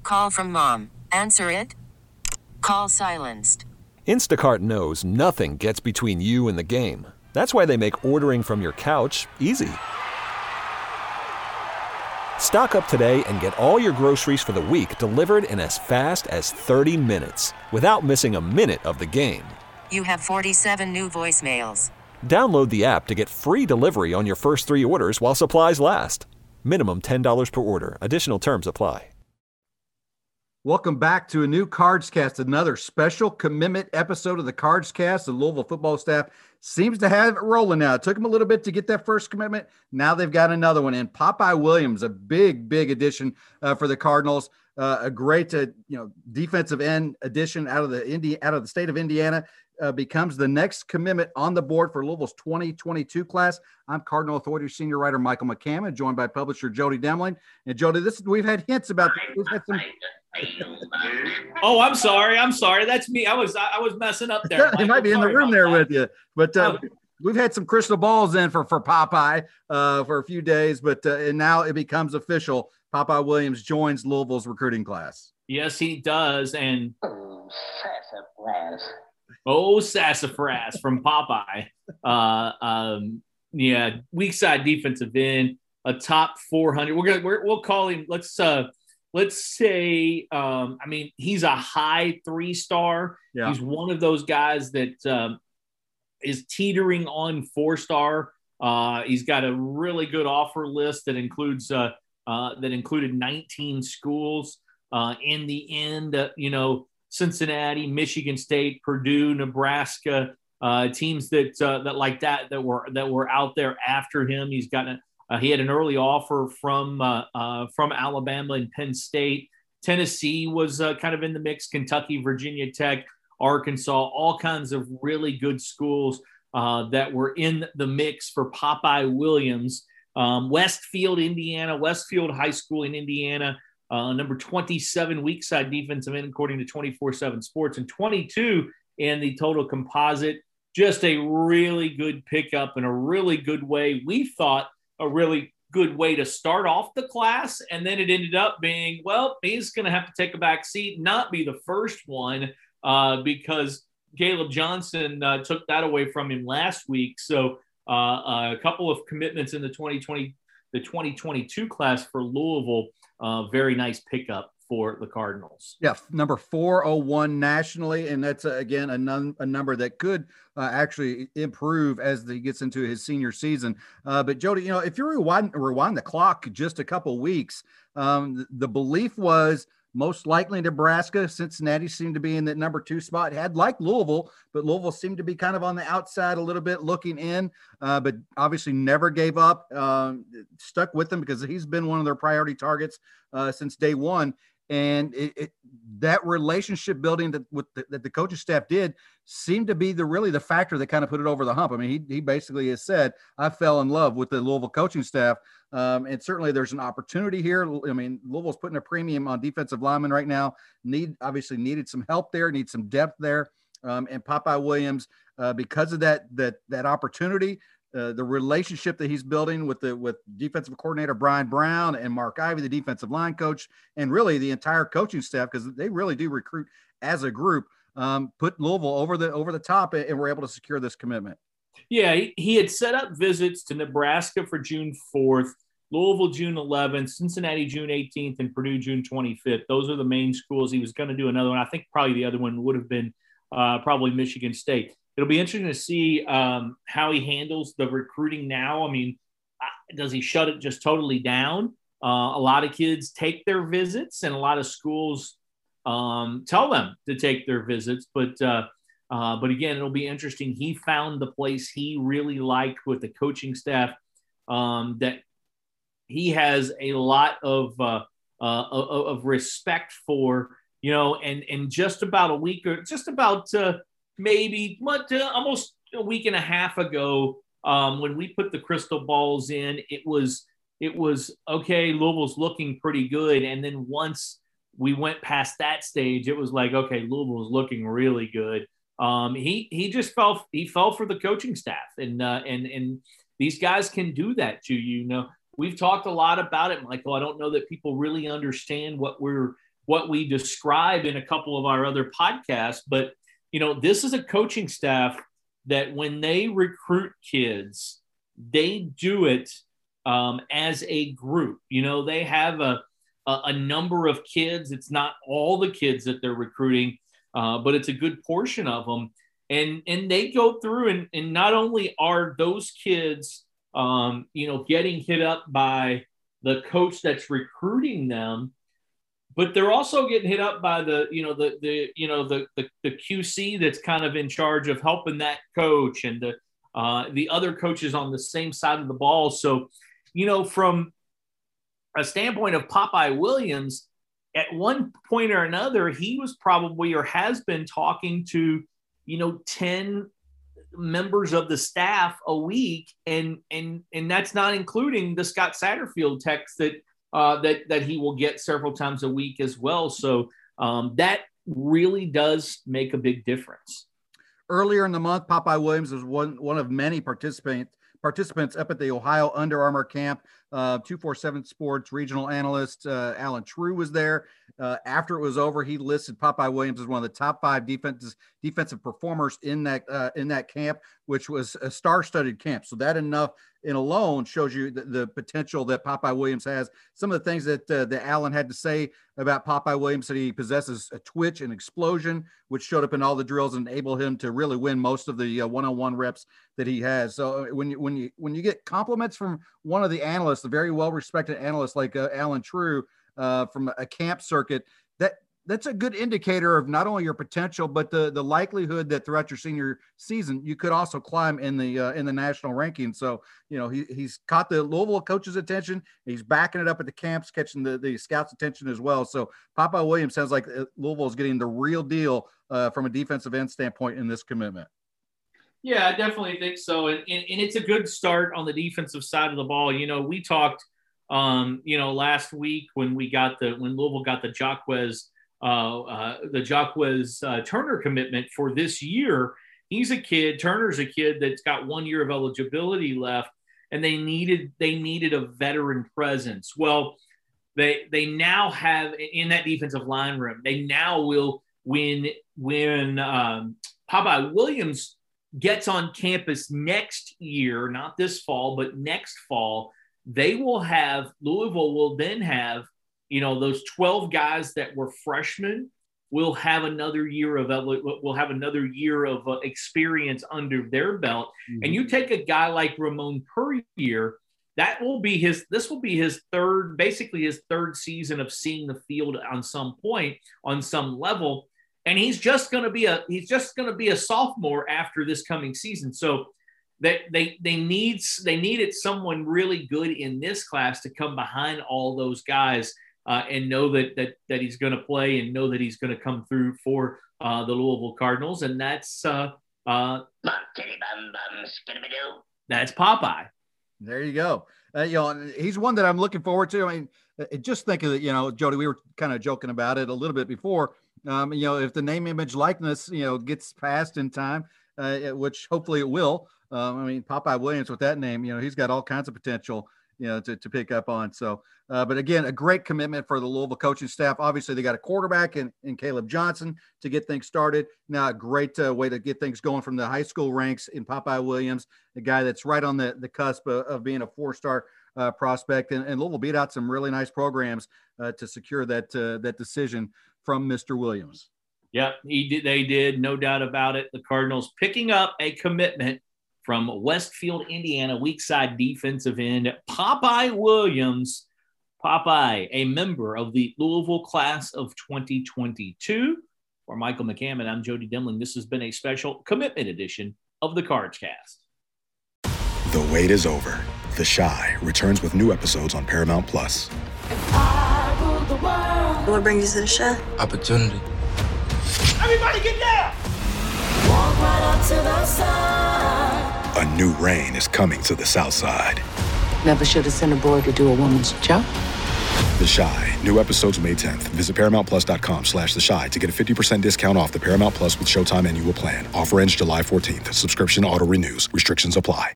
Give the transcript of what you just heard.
Call from mom. Answer it. Call silenced. Instacart knows nothing gets between you and the game. That's why they make ordering from your couch easy. Stock up today and get all your groceries for the week delivered in as fast as 30 minutes without missing a minute of the game. You have 47 new voicemails. Download the app to get free delivery on your first 3 orders while supplies last. Minimum $10 per order. Additional terms apply. Welcome back to a new Cards Cast, another special commitment episode of the Cards Cast. The Louisville football staff seems to have it rolling now. It took them a little bit to get that first commitment. Now they've got another one. And Popeye Williams, a big addition for the Cardinals. A great, defensive end addition out of the state of Indiana. Becomes the next commitment on the board for Louisville's 2022 class. I'm Cardinal Authority senior writer Michael McCammon, joined by publisher Jody Demling. And Jody, we've had hints about this. We've had some. Oh, I'm sorry. That's me. I was messing up there. He might be in the room there with you, but we've had some crystal balls in for Popeye for a few days, but and now it becomes official. Popeye Williams joins Louisville's recruiting class. Yes, he does. And sassafras from Popeye. Weak side defensive end, a top 400. We'll call him. Let's say, he's a high 3-star. Yeah. He's one of those guys that is teetering on 4-star. He's got a really good offer list that included 19 schools. In the end, Cincinnati, Michigan State, Purdue, Nebraska, teams that were out there after him. He's got he had an early offer from Alabama and Penn State. Tennessee was kind of in the mix. Kentucky, Virginia Tech, Arkansas, all kinds of really good schools that were in the mix for Popeye Williams. Westfield High School in Indiana, number 27 weak side defensive end according to 24/7 Sports, and 22 in the total composite. Just a really good pickup and a really good way. We thought a really good way to start off the class. And then it ended up being, well, he's going to have to take a back seat, not be the first one because Caleb Johnson took that away from him last week. So a couple of commitments in the 2022 class for Louisville. Very nice pickup for the Cardinals. Yeah, number 401 nationally, and that's again a number that could actually improve as he gets into his senior season. But Jody, if you rewind the clock just a couple weeks, the belief was most likely Nebraska. Cincinnati seemed to be in that number 2 spot. Had like Louisville, but Louisville seemed to be kind of on the outside a little bit looking in, but obviously never gave up, stuck with him because he's been one of their priority targets since day one. And that relationship building that the coaching staff did seemed to be the factor that kind of put it over the hump. I mean, he basically has said, I fell in love with the Louisville coaching staff. And certainly there's an opportunity here. I mean, Louisville's putting a premium on defensive linemen right now. Obviously needed some help there, need some depth there. And Popeye Williams, because of that opportunity, the relationship that he's building with defensive coordinator Brian Brown and Mark Ivey, the defensive line coach, and really the entire coaching staff, because they really do recruit as a group, put Louisville over the top, and were able to secure this commitment. Yeah, he had set up visits to Nebraska for June 4th, Louisville June 11th, Cincinnati June 18th, and Purdue June 25th. Those are the main schools. He was going to do another one. I think probably the other one would have been probably Michigan State. It'll be interesting to see how he handles the recruiting now. I mean, does he shut it just totally down? A lot of kids take their visits, and a lot of schools tell them to take their visits. But again, it'll be interesting. He found the place he really liked with the coaching staff that he has a lot of respect for. And just about a week or just about almost a week and a half ago, when we put the crystal balls in, it was okay. Louisville's looking pretty good, and then once we went past that stage, it was like, okay, Louisville's looking really good. He just fell for the coaching staff, and these guys can do that to you. We've talked a lot about it, Michael. I don't know that people really understand what we're what we describe in a couple of our other podcasts. But, this is a coaching staff that when they recruit kids, they do it as a group. They have a number of kids. It's not all the kids that they're recruiting, but it's a good portion of them. And they go through and not only are those kids, getting hit up by the coach that's recruiting them, but they're also getting hit up by the QC that's kind of in charge of helping that coach and the other coaches on the same side of the ball. So, from a standpoint of Popeye Williams, at one point or another, he was probably or has been talking to, 10 members of the staff a week. And that's not including the Scott Satterfield text that he will get several times a week as well. So that really does make a big difference. Earlier in the month, Popeye Williams was one of many participants up at the Ohio Under Armour camp. 247 Sports regional analyst Alan True was there. After it was over, he listed Popeye Williams as one of the top 5 defensive performers in that camp, which was a star-studded camp. So that enough in alone shows you the potential that Popeye Williams has. Some of the things that Alan had to say about Popeye Williams, that he possesses a twitch and explosion, which showed up in all the drills and enabled him to really win most of the one-on-one reps that he has. So when you get compliments from one of the analysts, a very well-respected analyst like Alan True from a camp circuit, that's a good indicator of not only your potential, but the likelihood that throughout your senior season, you could also climb in the national ranking. So, he's caught the Louisville coach's attention. He's backing it up at the camps, catching the scouts' attention as well. So Popeye Williams sounds like Louisville is getting the real deal from a defensive end standpoint in this commitment. Yeah, I definitely think so. And it's a good start on the defensive side of the ball. We talked, last week when Louisville got the Jacquez Turner commitment for this year. Turner's a kid that's got 1 year of eligibility left, and they needed a veteran presence. Well, they now have in that defensive line room, they now will when Popeye Williams gets on campus next year, not this fall, but next fall, Louisville will then have, those 12 guys that were freshmen will have another year of experience under their belt. Mm-hmm. And you take a guy like Ramon Puryear, this will be his third season of seeing the field on some point, on some level. And he's just going to be a sophomore after this coming season. So that they needed someone really good in this class to come behind all those guys and know that he's going to play and know that he's going to come through for the Louisville Cardinals. And that's Popeye. There you go. He's one that I'm looking forward to. I mean, just think of it, Jody, we were kind of joking about it a little bit before. If the name, image, likeness, gets passed in time, which hopefully it will. Popeye Williams with that name, he's got all kinds of potential, to pick up on. So, but again, a great commitment for the Louisville coaching staff. Obviously, they got a quarterback in Caleb Johnson to get things started. Now, a great way to get things going from the high school ranks in Popeye Williams, a guy that's right on the cusp of being a 4-star prospect. And Louisville beat out some really nice programs to secure that decision from Mr. Williams. Yep, they did, no doubt about it. The Cardinals picking up a commitment from Westfield, Indiana, weak side defensive end, Popeye Williams. Popeye, a member of the Louisville class of 2022. For Michael McCammon, I'm Jody Demling. This has been a special commitment edition of the Cards Cast. The wait is over. The Chi returns with new episodes on Paramount+. What brings you to the Chi? Opportunity. Everybody get down! Walk right up to the side. A new reign is coming to the South Side. Never should have sent a boy to do a woman's job. The Chi. New episodes May 10th. Visit ParamountPlus.com/The Chi to get a 50% discount off the Paramount Plus with Showtime annual plan. Offer ends July 14th. Subscription auto renews. Restrictions apply.